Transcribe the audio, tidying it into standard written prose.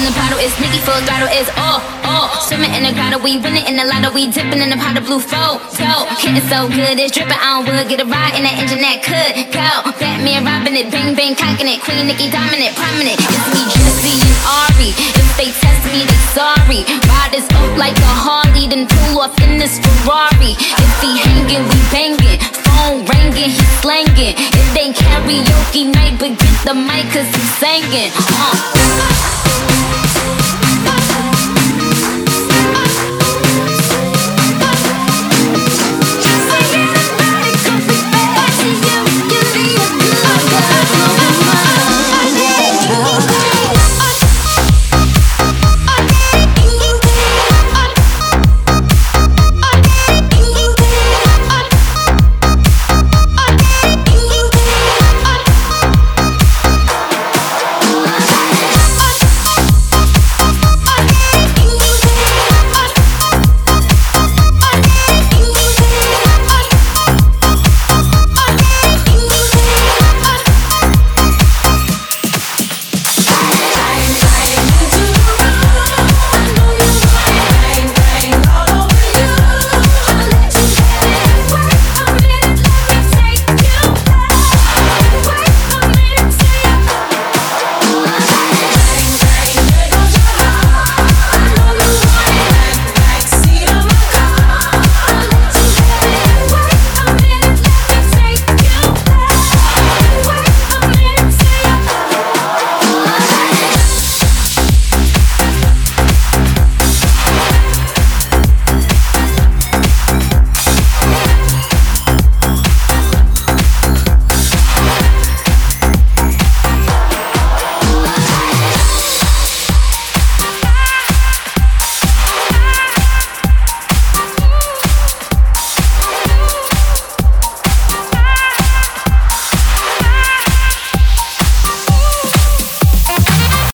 in the bottle, it's Nicki full throttle, it's swimming in the grotto, we winning in the lotto, we dipping in the pot of blue photo. Hitting so good, it's dripping on wood. Get a ride in that engine that could go. Batman robbing it, bang bang cocking it. Queen Nicki dominant, prominent. It's me, Jesse and Ari. If they test me, they sorry. Ride this up like a Harley, then pull off in this Ferrari. If he hanging, we banging. Phone ringing, he slanging. It ain't karaoke night, but get the mic 'cause he's singing.